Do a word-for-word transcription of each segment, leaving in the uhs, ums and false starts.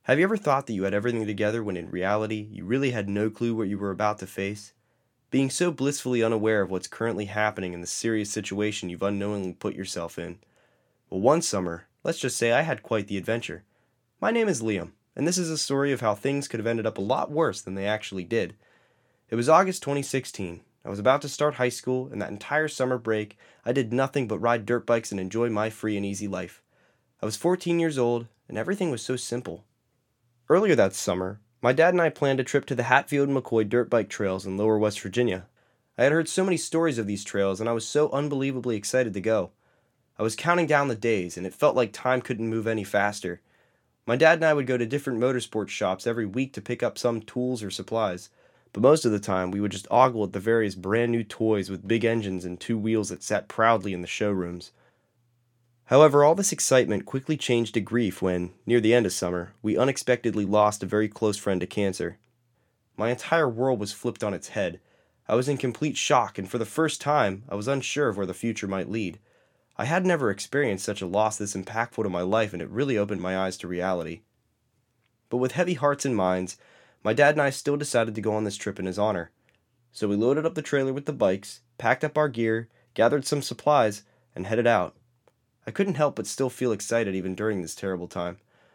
Have you ever thought that you had everything together when in reality you really had no clue what you were about to face? Being so blissfully unaware of what's currently happening in the serious situation you've unknowingly put yourself in. Well, one summer, let's just say I had quite the adventure. My name is Liam, and this is a story of how things could have ended up a lot worse than they actually did. It was August twenty sixteen. I was about to start high school, and that entire summer break, I did nothing but ride dirt bikes and enjoy my free and easy life. I was fourteen years old, and everything was so simple. Earlier that summer, my dad and I planned a trip to the Hatfield and McCoy dirt bike trails in lower West Virginia. I had heard so many stories of these trails, and I was so unbelievably excited to go. I was counting down the days, and it felt like time couldn't move any faster. My dad and I would go to different motorsports shops every week to pick up some tools or supplies, but most of the time we would just ogle at the various brand new toys with big engines and two wheels that sat proudly in the showrooms. However, all this excitement quickly changed to grief when, near the end of summer, we unexpectedly lost a very close friend to cancer. My entire world was flipped on its head. I was in complete shock, and for the first time, I was unsure of where the future might lead. I had never experienced such a loss this impactful to my life, and it really opened my eyes to reality. But with heavy hearts and minds, my dad and I still decided to go on this trip in his honor. So we loaded up the trailer with the bikes, packed up our gear, gathered some supplies, and headed out. I couldn't help but still feel excited even during this terrible time.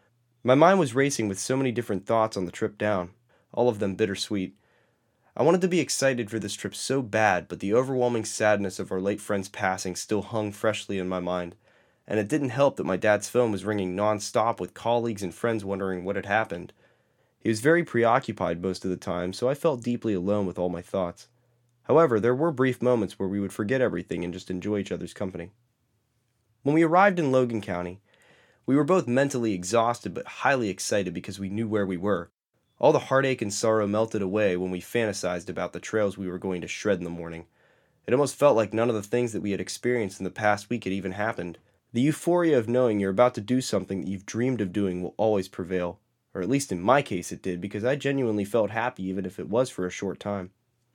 My mind was racing with so many different thoughts on the trip down, all of them bittersweet. I wanted to be excited for this trip so bad, but the overwhelming sadness of our late friend's passing still hung freshly in my mind, and it didn't help that my dad's phone was ringing non-stop with colleagues and friends wondering what had happened. He was very preoccupied most of the time, so I felt deeply alone with all my thoughts. However, there were brief moments where we would forget everything and just enjoy each other's company. When we arrived in Logan County, we were both mentally exhausted but highly excited because we knew where we were. All the heartache and sorrow melted away when we fantasized about the trails we were going to shred in the morning. It almost felt like none of the things that we had experienced in the past week had even happened. The euphoria of knowing you're about to do something that you've dreamed of doing will always prevail, or at least in my case it did, because I genuinely felt happy even if it was for a short time.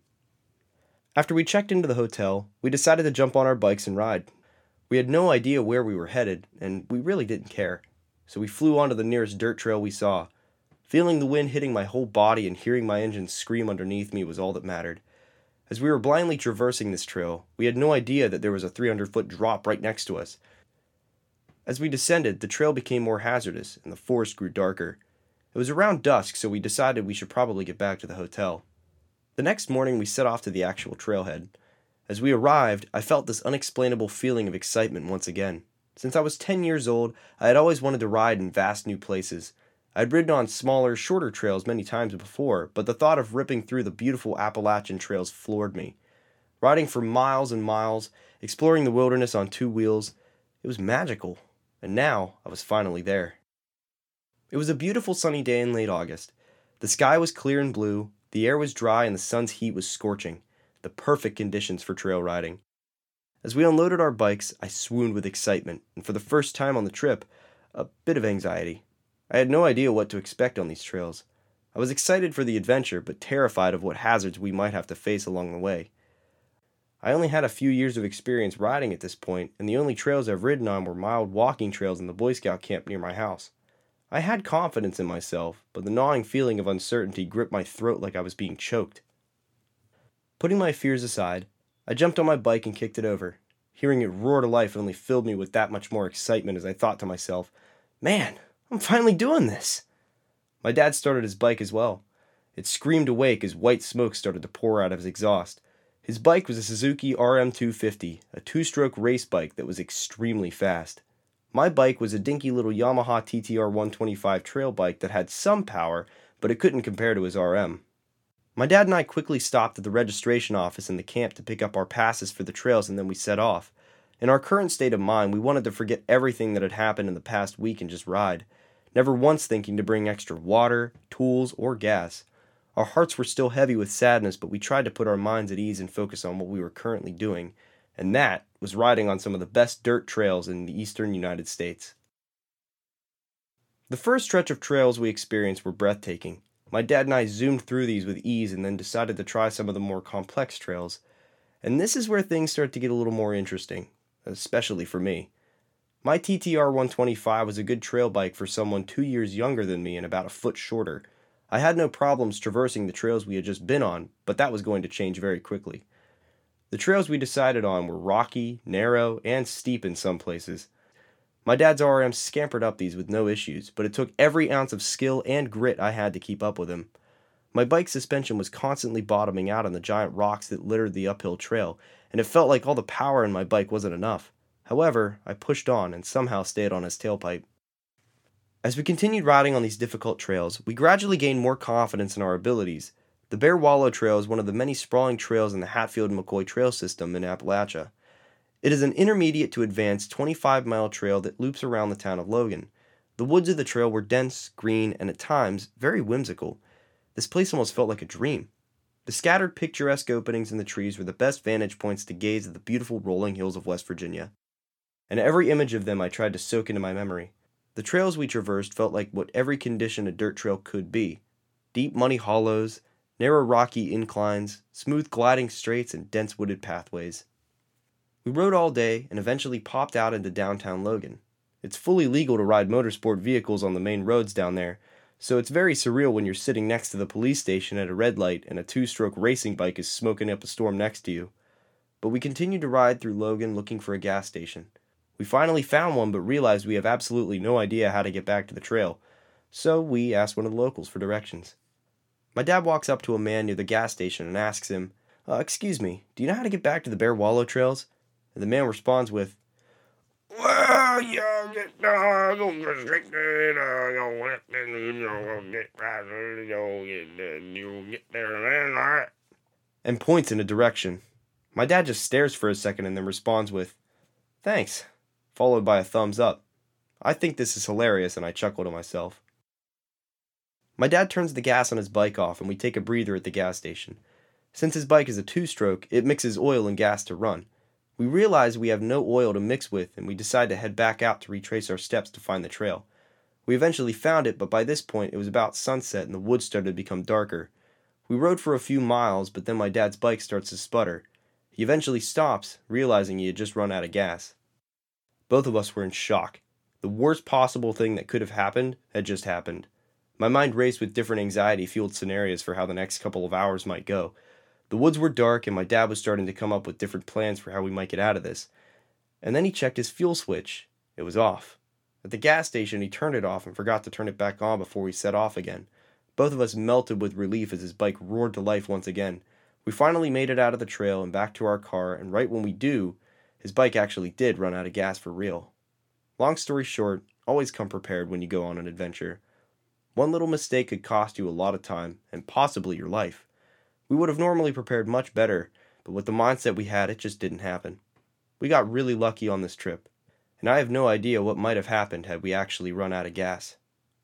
After we checked into the hotel, we decided to jump on our bikes and ride. We had no idea where we were headed, and we really didn't care, so we flew onto the nearest dirt trail we saw. Feeling the wind hitting my whole body and hearing my engine scream underneath me was all that mattered. As we were blindly traversing this trail, we had no idea that there was a three hundred foot drop right next to us. As we descended, the trail became more hazardous, and the forest grew darker. It was around dusk, so we decided we should probably get back to the hotel. The next morning, we set off to the actual trailhead. As we arrived, I felt this unexplainable feeling of excitement once again. Since I was ten years old, I had always wanted to ride in vast new places. I had ridden on smaller, shorter trails many times before, but the thought of ripping through the beautiful Appalachian trails floored me. Riding for miles and miles, exploring the wilderness on two wheels, it was magical, and now I was finally there. It was a beautiful sunny day in late August. The sky was clear and blue, the air was dry, and the sun's heat was scorching. The perfect conditions for trail riding. As we unloaded our bikes, I swooned with excitement, and for the first time on the trip, a bit of anxiety. I had no idea what to expect on these trails. I was excited for the adventure, but terrified of what hazards we might have to face along the way. I only had a few years of experience riding at this point, and the only trails I've ridden on were mild walking trails in the Boy Scout camp near my house. I had confidence in myself, but the gnawing feeling of uncertainty gripped my throat like I was being choked. Putting my fears aside, I jumped on my bike and kicked it over. Hearing it roar to life only filled me with that much more excitement as I thought to myself, "Man, I'm finally doing this!" My dad started his bike as well. It screamed awake as white smoke started to pour out of his exhaust. His bike was a Suzuki R M two fifty, a two-stroke race bike that was extremely fast. My bike was a dinky little Yamaha T T R one twenty-five trail bike that had some power, but it couldn't compare to his R M. My dad and I quickly stopped at the registration office in the camp to pick up our passes for the trails, and then we set off. In our current state of mind, we wanted to forget everything that had happened in the past week and just ride, never once thinking to bring extra water, tools, or gas. Our hearts were still heavy with sadness, but we tried to put our minds at ease and focus on what we were currently doing, and that was riding on some of the best dirt trails in the eastern United States. The first stretch of trails we experienced were breathtaking. My dad and I zoomed through these with ease and then decided to try some of the more complex trails. And this is where things start to get a little more interesting, especially for me. My T T R one twenty-five was a good trail bike for someone two years younger than me and about a foot shorter. I had no problems traversing the trails we had just been on, but that was going to change very quickly. The trails we decided on were rocky, narrow, and steep in some places. My dad's R M scampered up these with no issues, but it took every ounce of skill and grit I had to keep up with him. My bike's suspension was constantly bottoming out on the giant rocks that littered the uphill trail, and it felt like all the power in my bike wasn't enough. However, I pushed on and somehow stayed on his tailpipe. As we continued riding on these difficult trails, we gradually gained more confidence in our abilities. The Bear Wallow Trail is one of the many sprawling trails in the Hatfield-McCoy Trail System in Appalachia. It is an intermediate to advanced twenty-five mile trail that loops around the town of Logan. The woods of the trail were dense, green, and at times very whimsical. This place almost felt like a dream. The scattered picturesque openings in the trees were the best vantage points to gaze at the beautiful rolling hills of West Virginia. And every image of them I tried to soak into my memory. The trails we traversed felt like what every condition a dirt trail could be. Deep muddy hollows, narrow rocky inclines, smooth gliding straights, and dense wooded pathways. We rode all day and eventually popped out into downtown Logan. It's fully legal to ride motorsport vehicles on the main roads down there, so it's very surreal when you're sitting next to the police station at a red light and a two-stroke racing bike is smoking up a storm next to you. But we continued to ride through Logan looking for a gas station. We finally found one, but realized we have absolutely no idea how to get back to the trail, so we asked one of the locals for directions. My dad walks up to a man near the gas station and asks him, uh, excuse me, do you know how to get back to the Bear Wallow trails? And the man responds with, well, you get, uh, go restricted, uh, go let them, you know, get right, you get, you get there, all right. And points in a direction. My dad just stares for a second and then responds with, thanks, followed by a thumbs up. I think this is hilarious and I chuckle to myself. My dad turns the gas on his bike off and we take a breather at the gas station. Since his bike is a two-stroke, it mixes oil and gas to run. We realize we have no oil to mix with and we decide to head back out to retrace our steps to find the trail. We eventually found it, but by this point it was about sunset and the woods started to become darker. We rode for a few miles, but then my dad's bike starts to sputter. He eventually stops, realizing he had just run out of gas. Both of us were in shock. The worst possible thing that could have happened had just happened. My mind raced with different anxiety-fueled scenarios for how the next couple of hours might go. The woods were dark, and my dad was starting to come up with different plans for how we might get out of this. And then he checked his fuel switch. It was off. At the gas station, he turned it off and forgot to turn it back on before we set off again. Both of us melted with relief as his bike roared to life once again. We finally made it out of the trail and back to our car, and right when we do, his bike actually did run out of gas for real. Long story short, always come prepared when you go on an adventure. One little mistake could cost you a lot of time, and possibly your life. We would have normally prepared much better, but with the mindset we had, it just didn't happen. We got really lucky on this trip, and I have no idea what might have happened had we actually run out of gas.